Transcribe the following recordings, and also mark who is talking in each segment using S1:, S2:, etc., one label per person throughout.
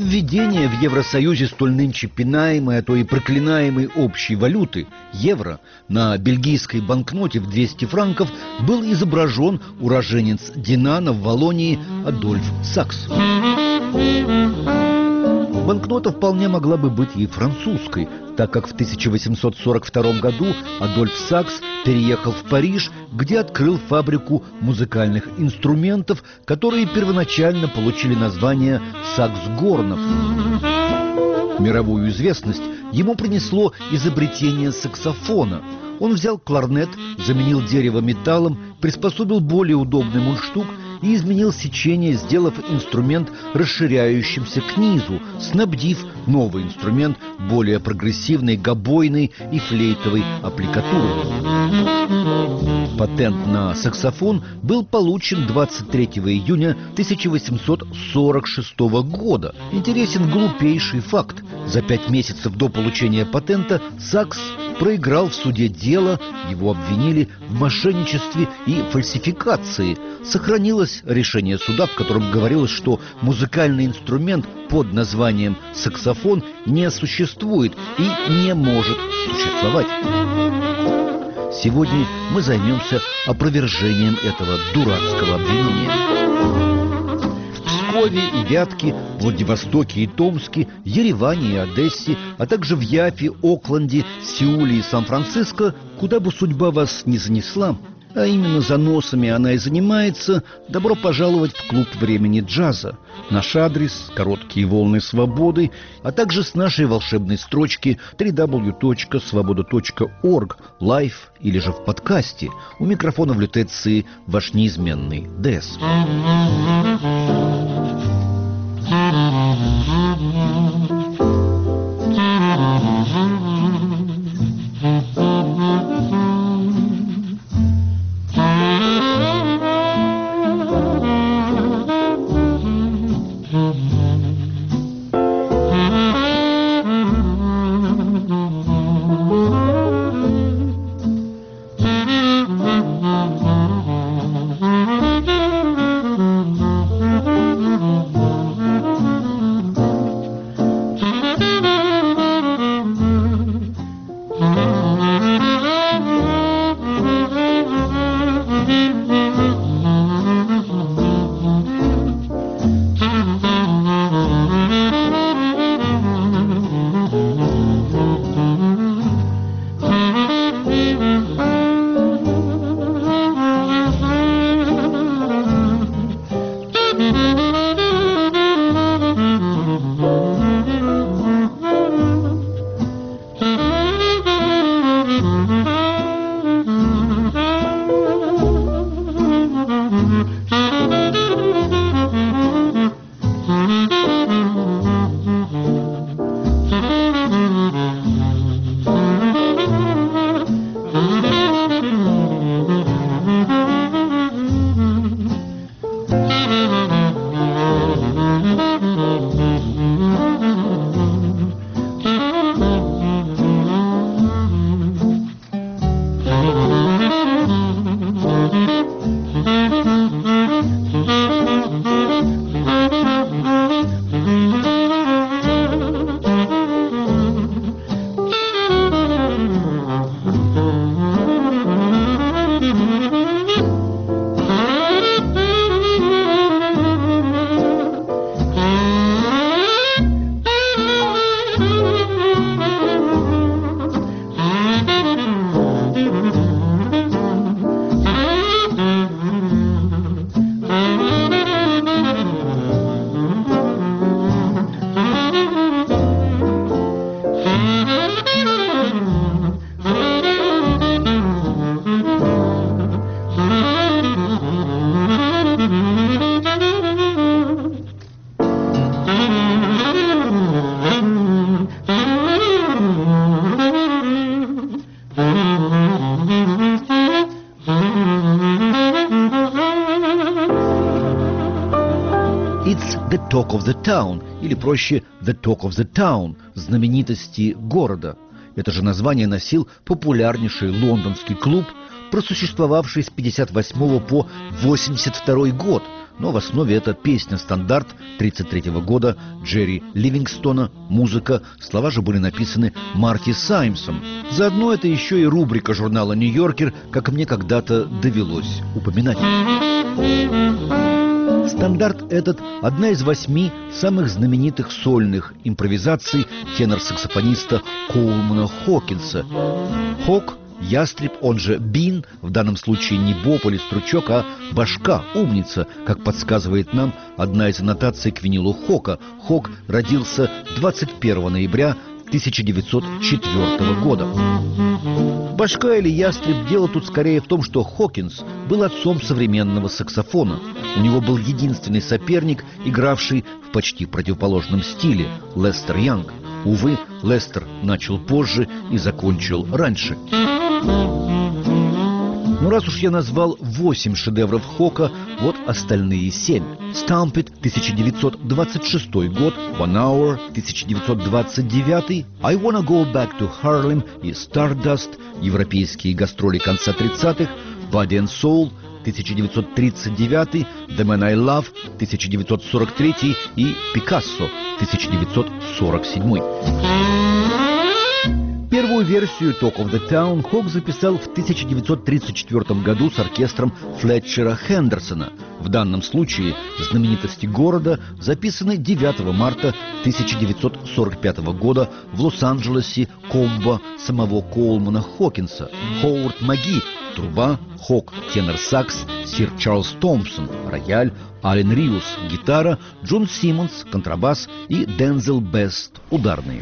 S1: введение в Евросоюзе столь нынче пинаемой, а то и проклинаемой общей валюты евро на бельгийской банкноте в 200 франков был изображен уроженец Динана в Валлонии Адольф Сакс. Банкнота вполне могла бы быть и французской, так как в 1842 году Адольф Сакс переехал в Париж, где открыл фабрику музыкальных инструментов, которые первоначально получили название «Сакс-Горнов». Мировую известность ему принесло изобретение саксофона. Он взял кларнет, заменил дерево металлом, приспособил более удобный мундштук и изменил сечение, сделав инструмент расширяющимся к низу, снабдив новый инструмент более прогрессивной гобойной и флейтовой аппликатурой. Патент на саксофон был получен 23 июня 1846 года. Интересен глупейший факт. За 5 месяцев до получения патента Сакс проиграл в суде дело, его обвинили в мошенничестве и фальсификации. Сохранилось решение суда, в котором говорилось, что музыкальный инструмент под названием саксофон не существует и не может существовать. Сегодня мы займемся опровержением этого дурацкого обвинения. В Пскове и Вятке, Владивостоке и Томске, Ереване и Одессе, а также в Яфе, Окленде, Сеуле и Сан-Франциско, куда бы судьба вас ни занесла, а именно заносами она и занимается, добро пожаловать в клуб времени джаза. Наш адрес – короткие волны свободы, а также с нашей волшебной строчки www.svoboda.org, лайв или же в подкасте. У микрофона в лютеции ваш неизменный ДС. «The Talk of the Town» или проще «The Talk of the Town» – знаменитости города. Это же название носил популярнейший лондонский клуб, просуществовавший с 1958 по 1982 год. но в основе это песня-стандарт 1933 года Джерри Ливингстона, музыка, слова же были написаны Марти Саймсом. Заодно это еще и рубрика журнала «Нью-Йоркер», как мне когда-то довелось упоминать. Стандарт этот – одна из 8 самых знаменитых сольных импровизаций тенор-саксофониста Коулмана Хокинса. Хок – ястреб, он же Бин, в данном случае не боб или стручок, а башка, умница, как подсказывает нам одна из аннотаций к винилу Хока. Хок родился 21 ноября 1904 года. Башка или ястреб, дело тут скорее в том, что Хокинс был отцом современного саксофона. У него был единственный соперник, игравший в почти противоположном стиле – Лестер Янг. Увы, Лестер начал позже и закончил раньше. Но раз уж я назвал 8 шедевров Хока, вот остальные 7. Stomp It, 1926 год, One Hour, 1929, I Wanna Go Back to Harlem и Stardust, европейские гастроли конца 30-х, Body and Soul, 1939, The Man I Love, 1943 и Picasso, 1947. Первую версию Talk of the Town Хок записал в 1934 году с оркестром Флетчера Хендерсона. В данном случае знаменитости города записаны 9 марта 1945 года в Лос-Анджелесе комбо самого Коулмана Хокинса. Ховард Маги – труба, Хок – тенор-сакс, сир Чарльз Томпсон – рояль, Ален Риус – гитара, Джон Симмонс – контрабас и Дензел Бест – ударные.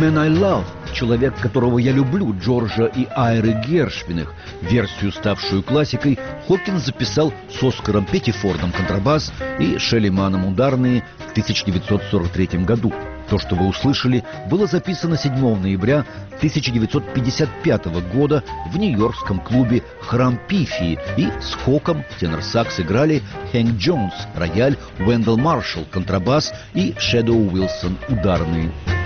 S1: «Man I Love», «Человек, которого я люблю» Джорджа и Айры Гершвиных, версию, ставшую классикой, Хокинс записал с Оскаром Петтифордом контрабас и Шелли Маном ударные в 1943 году. То, что вы услышали, было записано 7 ноября 1955 года в нью-йоркском клубе «Храм Пифии», и с Хоком тенор-сакс играли Хэнк Джонс, рояль, Уэндell Маршалл, контрабас и Шэдоу Уилсон ударные.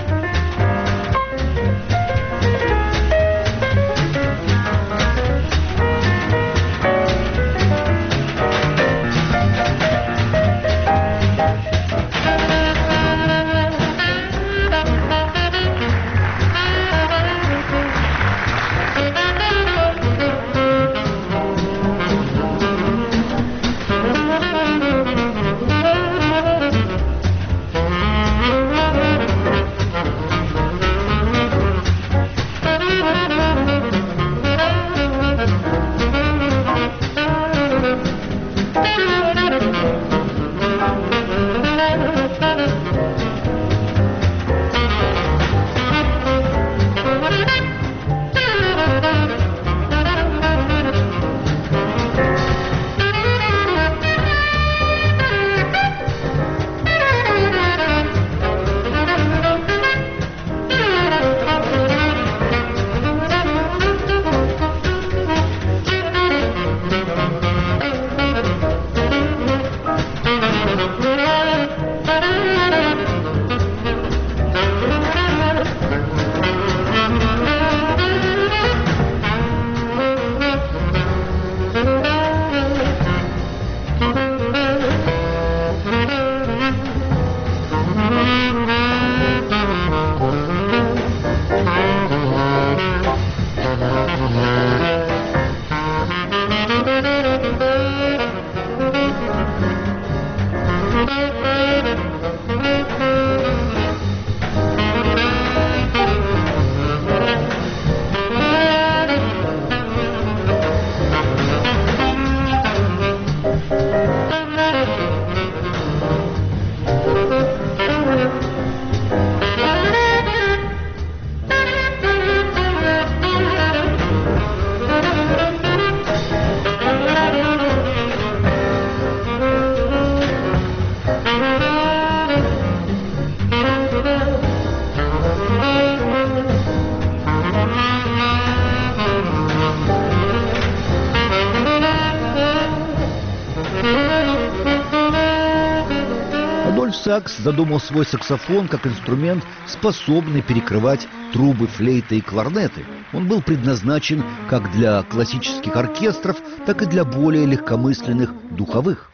S1: Сакс задумал свой саксофон как инструмент, способный перекрывать трубы, флейты и кларнеты. Он был предназначен как для классических оркестров, так и для более легкомысленных духовых.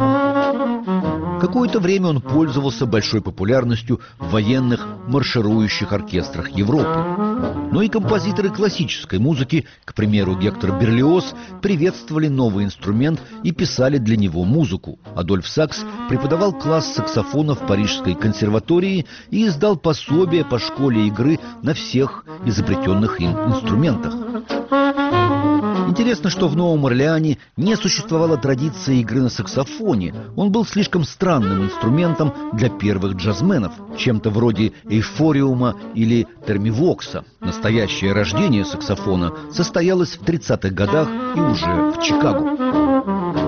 S1: Какое-то время он пользовался большой популярностью в военных марширующих оркестрах Европы. Но и композиторы классической музыки, к примеру, Гектор Берлиоз, приветствовали новый инструмент и писали для него музыку. Адольф Сакс преподавал класс саксофона в Парижской консерватории и издал пособие по школе игры на всех изобретенных им инструментах. Интересно, что в Новом Орлеане не существовало традиции игры на саксофоне. Он был слишком странным инструментом для первых джазменов, чем-то вроде эйфориума или термивокса. Настоящее рождение саксофона состоялось в 30-х годах и уже в Чикаго.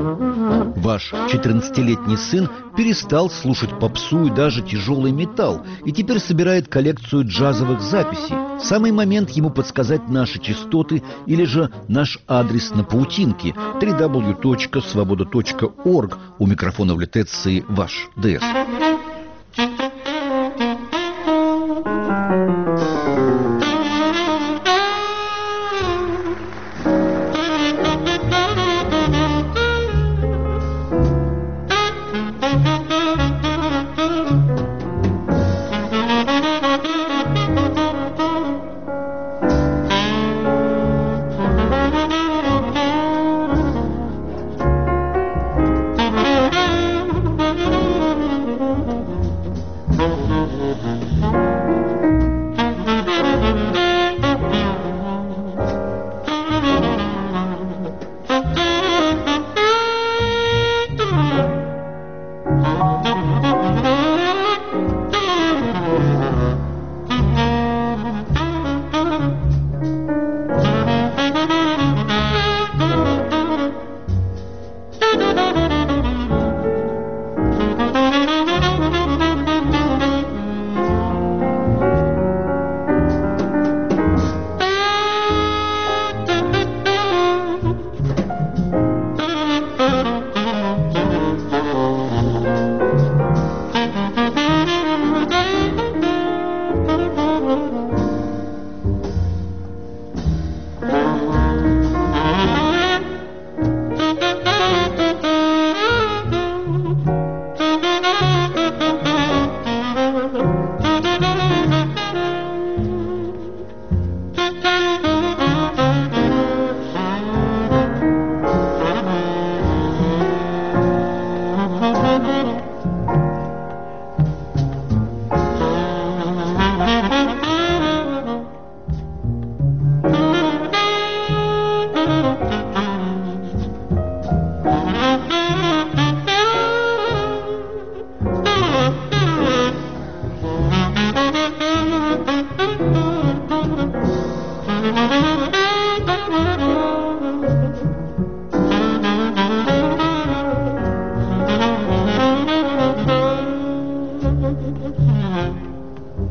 S1: Ваш 14-летний сын перестал слушать попсу и даже тяжелый металл, и теперь собирает коллекцию джазовых записей. Самый момент ему подсказать наши частоты или же наш адрес на паутинке www.svoboda.org. У микрофона в лютеции ваш ДС.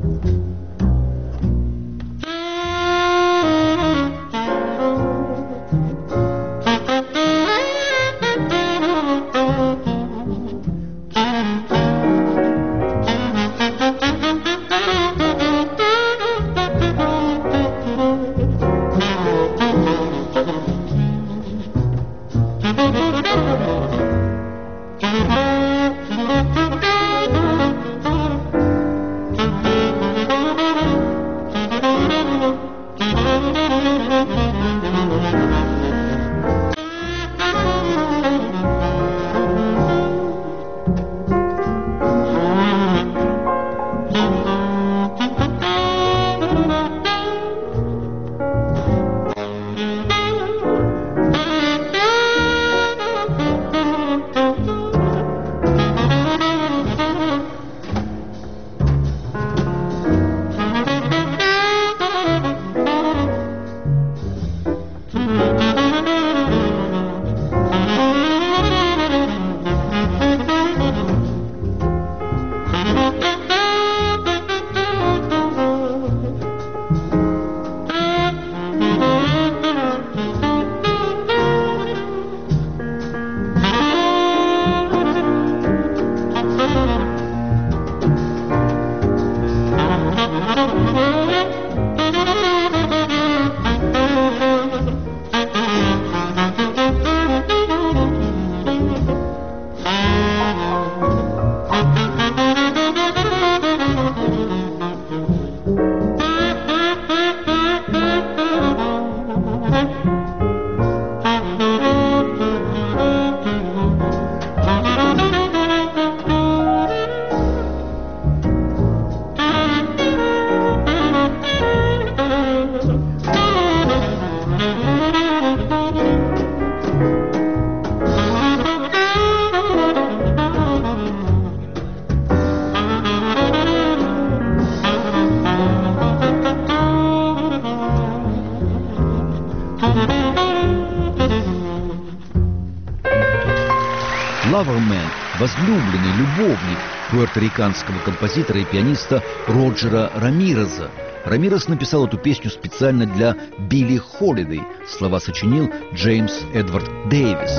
S1: Loverman, возлюбленный любовник пуэрториканского композитора и пианиста Роджера Рамиреза. Рамирес написал эту песню специально для Билли Холидей. Слова сочинил Джеймс Эдвард Дэвис.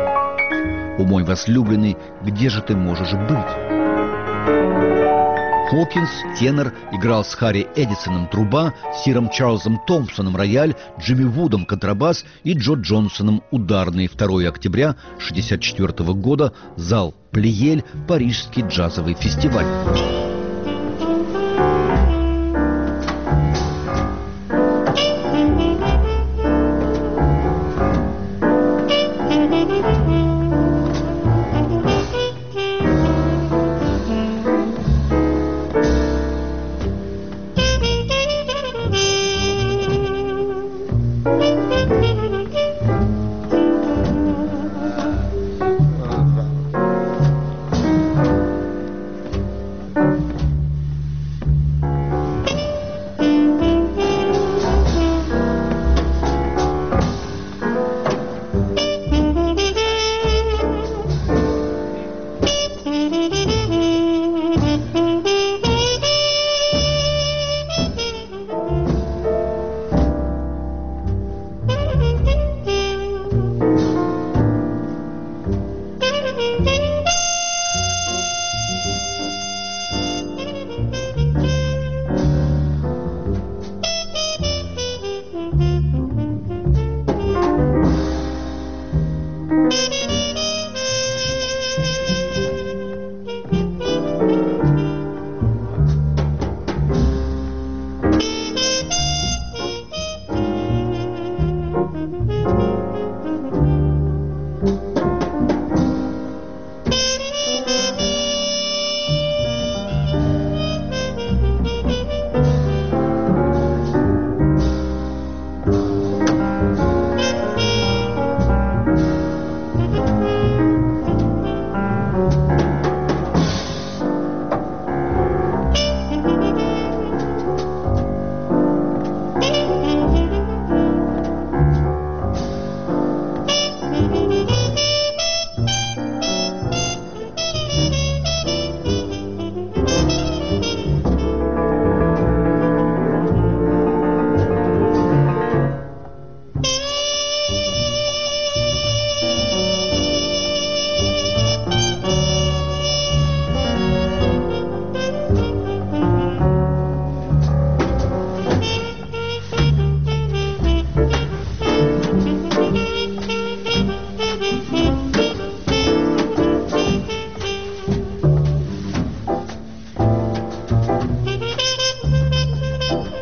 S1: «О мой возлюбленный, где же ты можешь быть?» Хокинс, тенор, играл с Харри Эдисоном труба, Сиром Чарльзом Томпсоном рояль, Джимми Вудом контрабас и Джо Джонсоном ударный. 2 октября 1964 года, зал Плиель, Парижский джазовый фестиваль.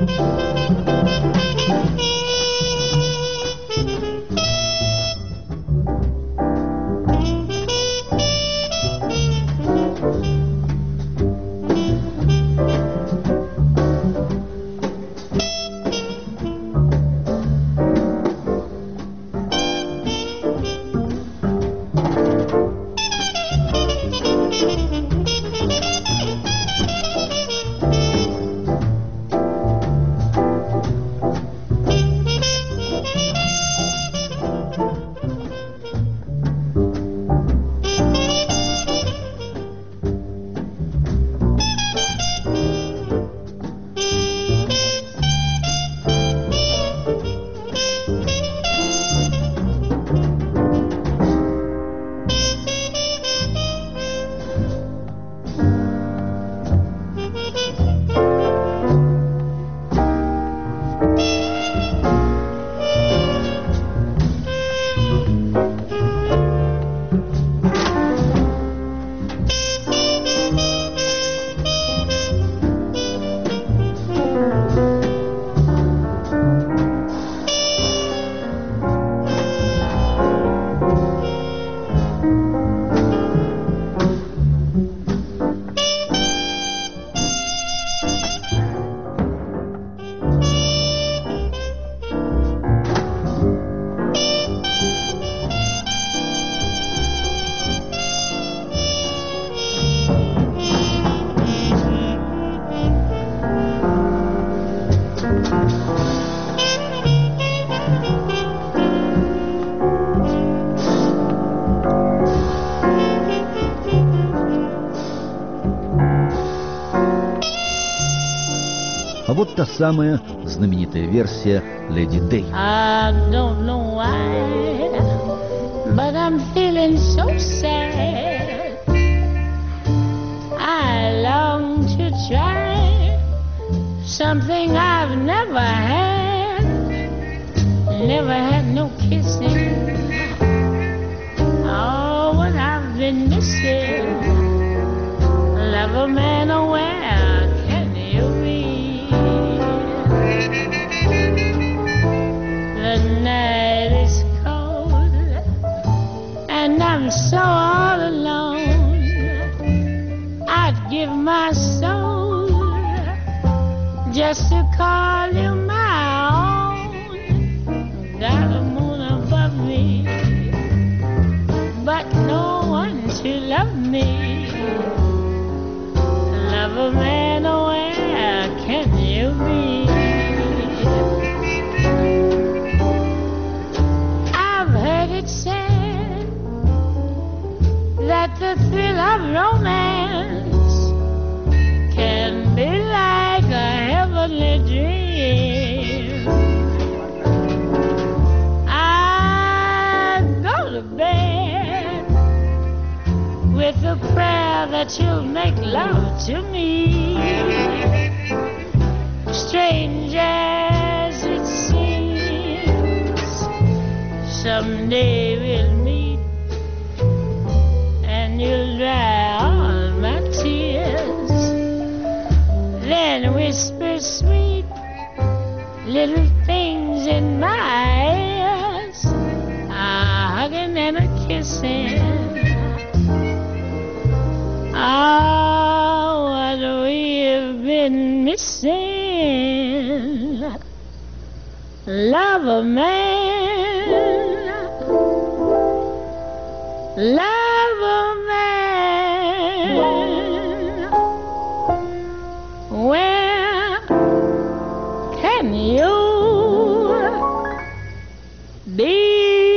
S1: А вот та самая знаменитая версия Леди Дэй.
S2: I don't know why, but I'm feeling so sad. I long to try something I've never had. Never had no kissing. Oh, what I've been missing. Love a man aware, can you be? The night is cold and I'm so all alone. I'd give my soul just to call you my own. Got a moon above me, but no one to love me. Love a man aware, can you be? I've heard it said that the thrill of romance can be like a heavenly dream. I go to bed with a prayer that you'll make love to me. Strange as it seems, someday we'll meet and you'll dry all my tears. Then whisper sweet little things in my ears, a hugging and a kissing. Oh, what we've been missing. Love a man, love a man. Where can you be?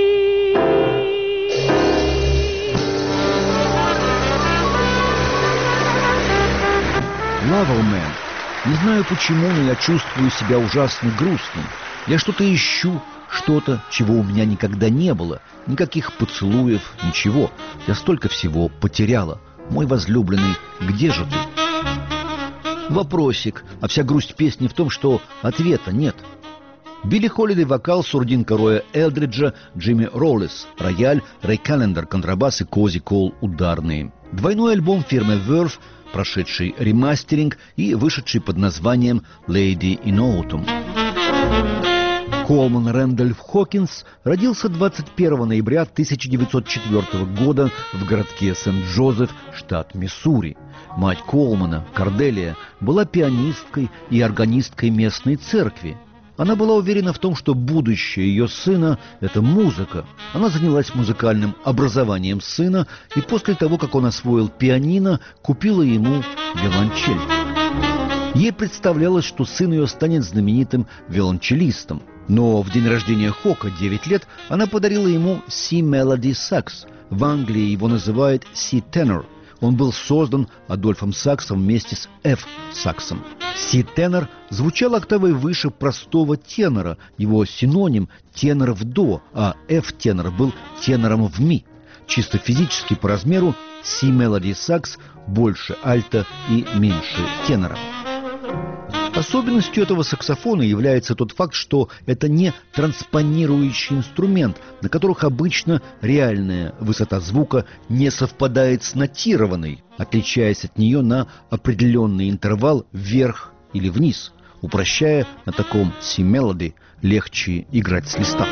S1: Loverman. Не знаю почему, но я чувствую себя ужасно грустным. Я что-то ищу, что-то, чего у меня никогда не было. Никаких поцелуев, ничего. Я столько всего потеряла. Мой возлюбленный, где же ты? Вопросик. А вся грусть песни в том, что ответа нет. Билли Холлидей вокал, сурдинка Роя Элдриджа, Джимми Роллес рояль, Рэй Каллендер контрабас и Кози Кол ударные. Двойной альбом фирмы Verve прошедший ремастеринг и вышедший под названием «Lady in Autumn». Колман Рэндольф Хокинс родился 21 ноября 1904 года в городке Сент-Джозеф, штат Миссури. Мать Колмана, Корделия, была пианисткой и органисткой местной церкви. Она была уверена в том, что будущее ее сына – это музыка. Она занялась музыкальным образованием сына и после того, как он освоил пианино, купила ему виолончель. Ей представлялось, что сын ее станет знаменитым виолончелистом. Но в день рождения Хока, 9 лет, она подарила ему C-Melody Sax. В Англии его называют C-Tenor. Он был создан Адольфом Саксом вместе с F-Саксом. C-Tenor звучал октавой выше простого тенора, его синоним – тенор в до, а F-Tenor был тенором в ми. Чисто физически по размеру C-Melody Sax больше альта и меньше тенора. Особенностью этого саксофона является тот факт, что это не транспонирующий инструмент, на которых обычно реальная высота звука не совпадает с нотированной, отличаясь от нее на определенный интервал вверх или вниз. Упрощая, на таком C-Melody легче играть с листа.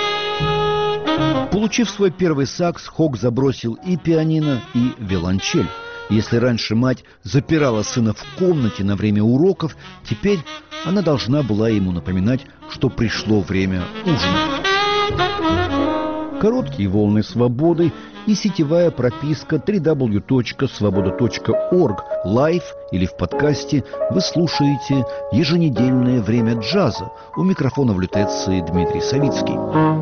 S1: Получив свой первый сакс, Хок забросил и пианино, и виолончель. Если раньше мать запирала сына в комнате на время уроков, теперь она должна была ему напоминать, что пришло время ужинать. Короткие волны свободы и сетевая прописка www.svoboda.org лайв или в подкасте вы слушаете еженедельное время джаза. У микрофона в лютеции Дмитрий Савицкий.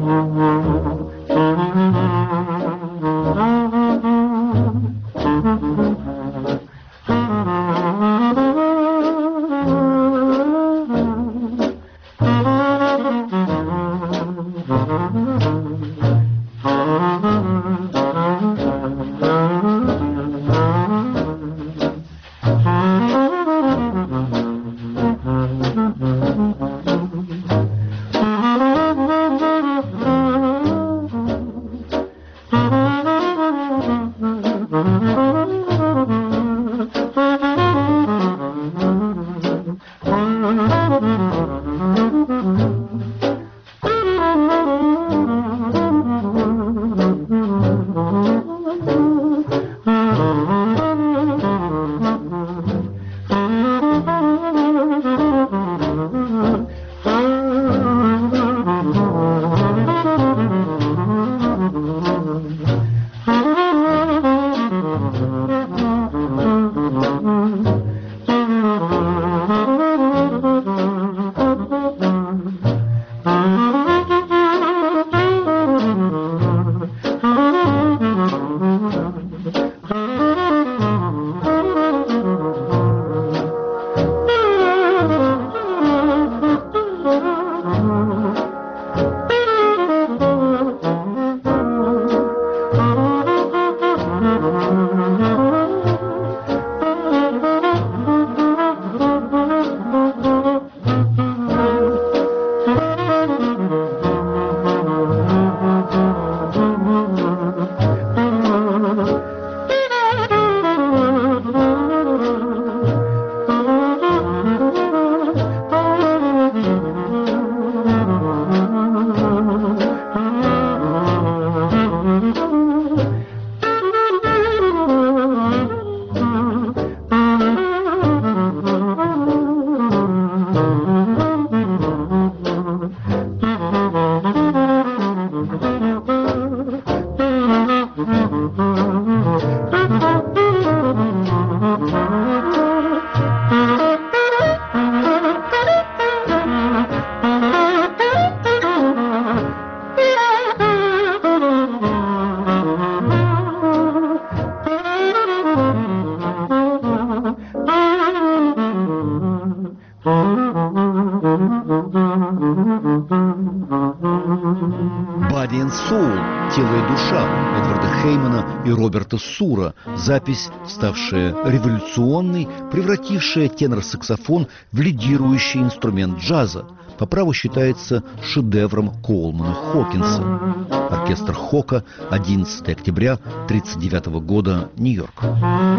S1: «Body and Soul» «Тело и душа» Эдварда Хеймана и Роберта Сура. Запись, ставшая революционной, превратившая тенор-саксофон в лидирующий инструмент джаза. По праву считается шедевром Колмана Хокинса. Оркестр Хока, 11 октября 1939 года, Нью-Йорк.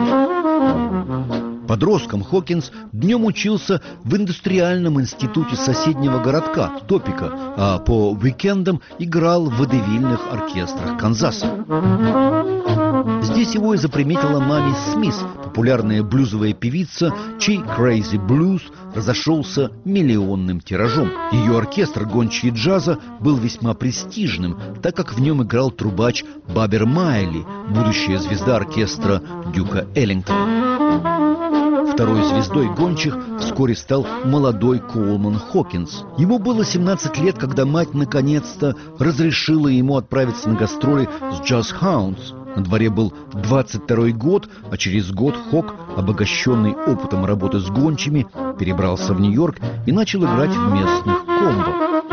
S1: Подростком Хокинс днем учился в индустриальном институте соседнего городка Топика, а по уикендам играл в водевильных оркестрах Канзаса. Здесь его и заприметила Мами Смит, популярная блюзовая певица, чей Crazy Blues разошелся миллионным тиражом. Ее оркестр «Гончие джаза» был весьма престижным, так как в нем играл трубач Бабер Майли, будущая звезда оркестра Дюка Эллингтона. Второй звездой гончих вскоре стал молодой Коулман Хокинс. Ему было 17 лет, когда мать наконец-то разрешила ему отправиться на гастроли с Jazz Hounds. На дворе был 22-й год, а через год Хок, обогащенный опытом работы с гончими, перебрался в Нью-Йорк и начал играть в местных комбо.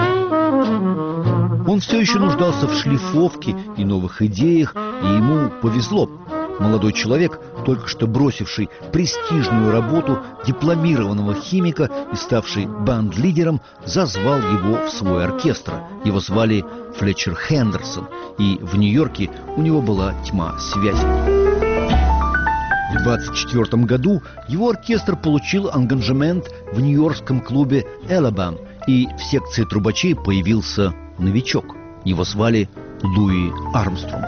S1: Он все еще нуждался в шлифовке и новых идеях, и ему повезло. Молодой человек, только что бросивший престижную работу дипломированного химика и ставший банд-лидером, зазвал его в свой оркестр. Его звали Флетчер Хендерсон, и в Нью-Йорке у него была тьма связей. В 1924 году его оркестр получил ангажемент в нью-йоркском клубе «Элабам», и в секции трубачей появился новичок. Его звали Луи Армстронг.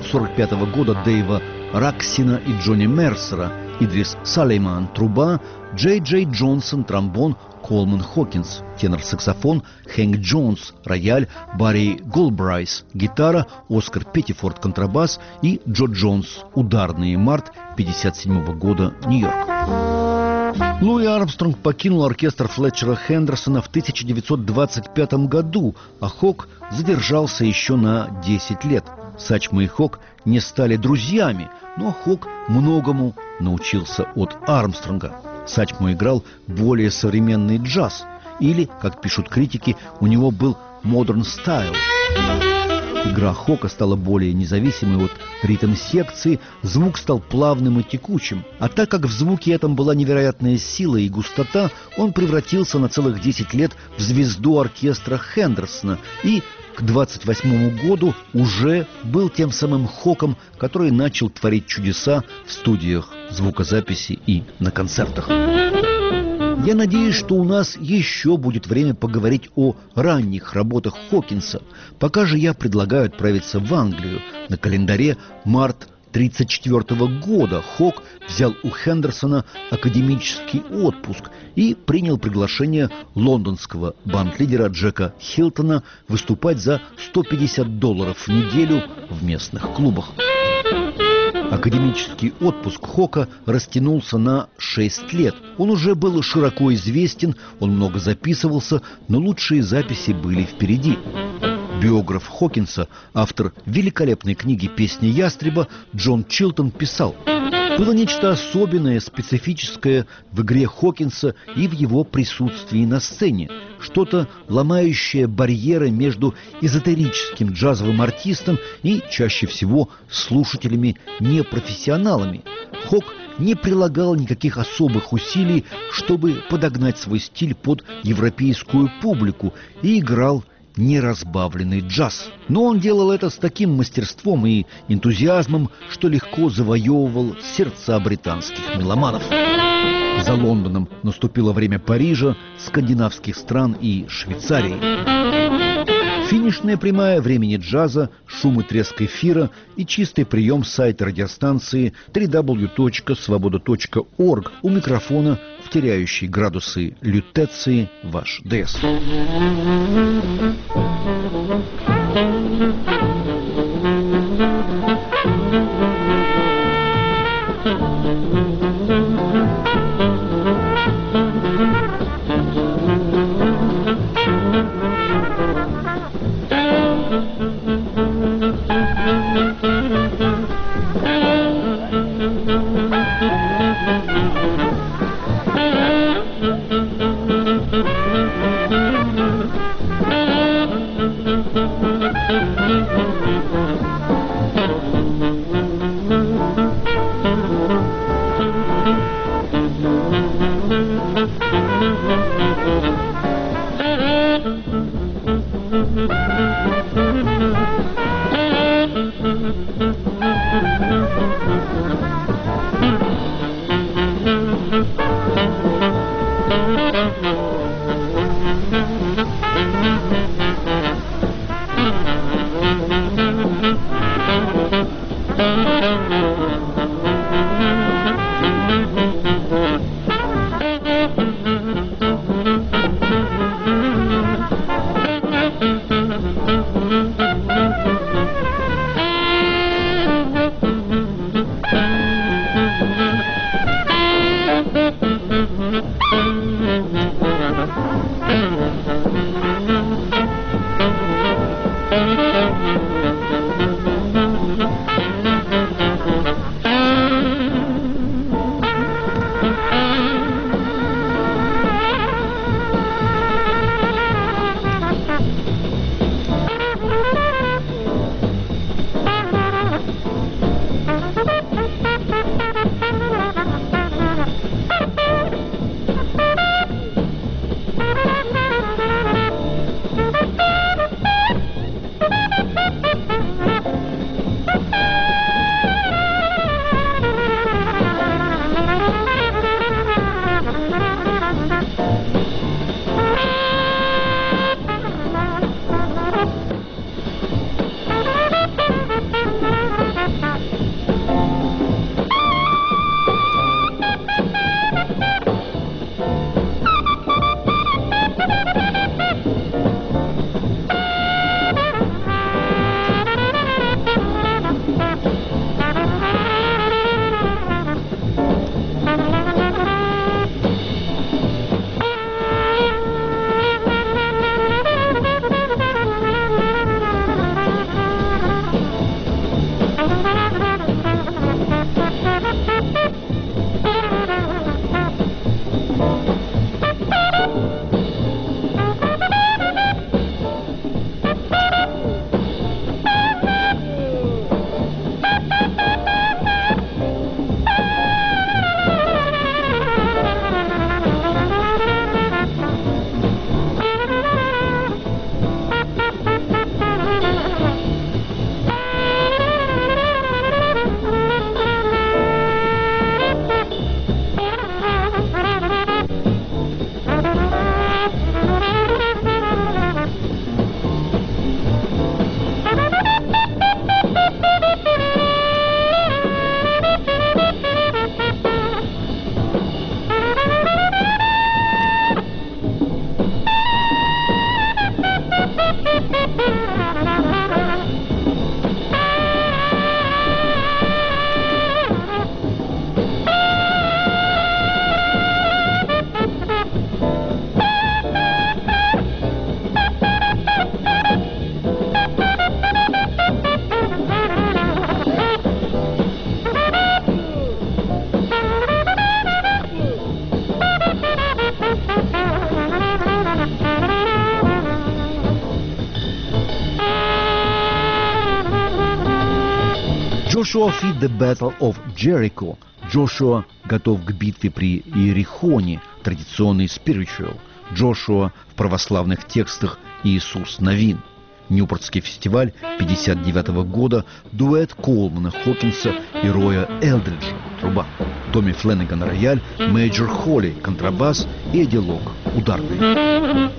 S1: 1945 года Дэйва Раксина и Джонни Мерсера, Идрис Салейман – труба, Джей Джей Джонсон – тромбон, Колман Хокинс – тенор-саксофон, Хэнк Джонс – рояль, Барри Голбрайс – гитара, Оскар Петтифорд – контрабас и Джо Джонс – ударные, март 1957 года, Нью-Йорк. Луи Армстронг покинул оркестр Флетчера Хендерсона в 1925 году, а Хок задержался еще на 10 лет. Сачмо и Хок не стали друзьями, но Хок многому научился от Армстронга. Сачмо играл более современный джаз, или, как пишут критики, у него был модерн стайл. Игра Хока стала более независимой от ритм-секции, звук стал плавным и текучим. А так как в звуке этом была невероятная сила и густота, он превратился на целых 10 лет в звезду оркестра Хендерсона и к 28 году уже был тем самым Хоком, который начал творить чудеса в студиях звукозаписи и на концертах. Я надеюсь, что у нас еще будет время поговорить о ранних работах Хокинса. Пока же я предлагаю отправиться в Англию. На календаре март 1934 года Хок взял у Хендерсона академический отпуск и принял приглашение лондонского банд-лидера Джека Хилтона выступать за $150 в неделю в местных клубах. Академический отпуск Хока растянулся на 6 лет. Он уже был широко известен, он много записывался, но лучшие записи были впереди. Биограф Хокинса, автор великолепной книги «Песня ястреба» Джон Чилтон писал: «Было нечто особенное, специфическое в игре Хокинса и в его присутствии на сцене, что-то ломающее барьеры между эзотерическим джазовым артистом и, чаще всего, слушателями-непрофессионалами. Хок не прилагал никаких особых усилий, чтобы подогнать свой стиль под европейскую публику, и играл неразбавленный джаз. Но он делал это с таким мастерством и энтузиазмом, что легко завоевывал сердца британских меломанов. За Лондоном наступило время Парижа, скандинавских стран и Швейцарии. Финишная прямая времени джаза, шум и треск эфира и чистый прием сайта радиостанции www.svoboda.org. У микрофона в теряющей градусы лютеции ваш ДС. Joshua feat the Battle of Jericho. Джошуа готов к битве при Иерихоне, традиционный спиричуал. Джошуа в православных текстах Иисус Новин. Ньюпортский фестиваль 1959 года, дуэт Колмана Хокинса и Роя Элдриджа, труба, Томми Фленнеган рояль, Мейджор Холли контрабас и Эдди Лок ударный.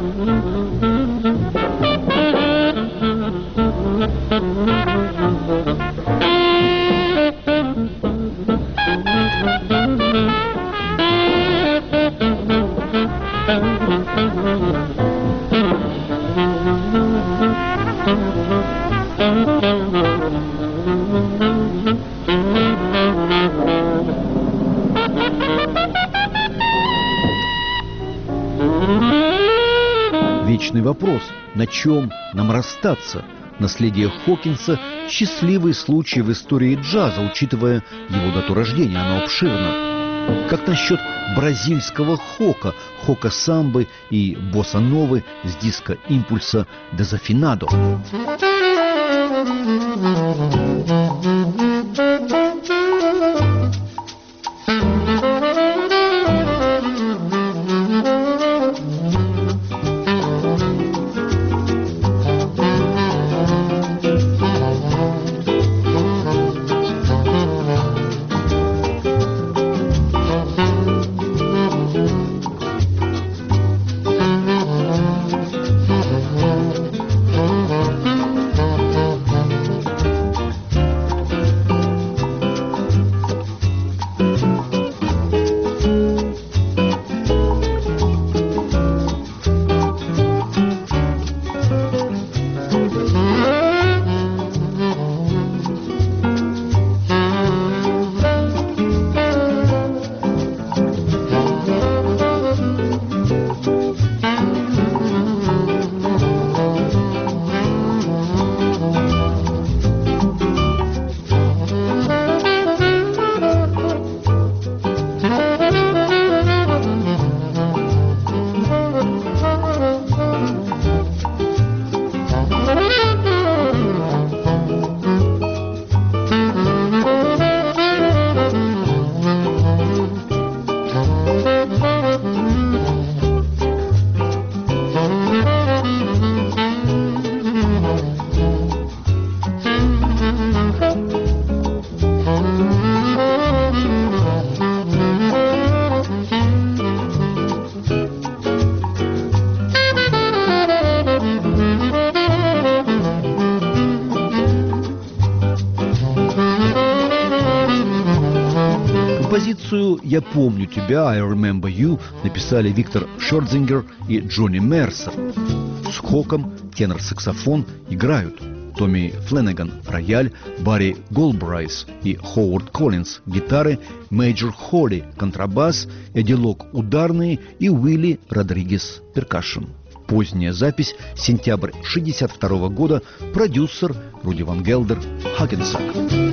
S1: Вечный вопрос, на чем нам расстаться? Наследие Хокинса – счастливый случай в истории джаза, учитывая его дату рождения, оно обширно. Как насчет бразильского хока, хока-самбы и босса-новы с диска импульса «Дезафинадо»? Композицию «Я помню тебя» «I Remember You» написали Виктор Шердзингер и Джонни Мерсер. С хоком тенор-саксофон играют Томми Фленнеган – рояль, Барри Голбрайс и Ховард Коллинз – гитары, Мейджор Холли – контрабас, Эдди Лок – ударные и Уилли Родригес – перкашн. Поздняя запись, сентябрь 1962 года, продюсер Руди Ван Гелдер, Хакенсак.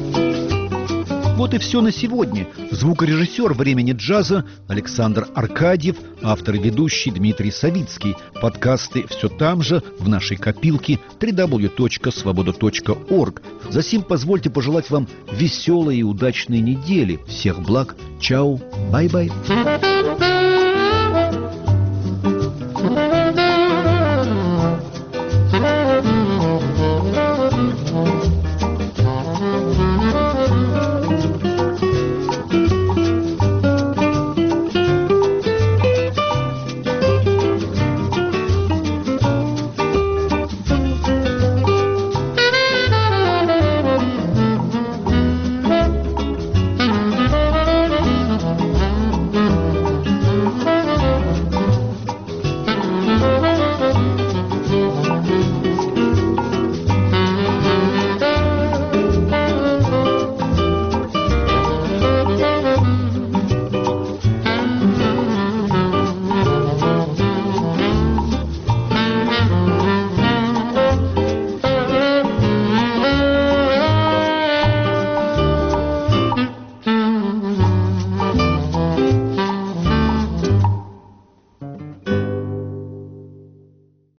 S1: Вот и все на сегодня. Звукорежиссер «Времени джаза» Александр Аркадьев, автор и ведущий Дмитрий Савицкий. Подкасты все там же, в нашей копилке www.svoboda.org. Засим позвольте пожелать вам веселой и удачной недели. Всех благ. Чао. Бай-бай.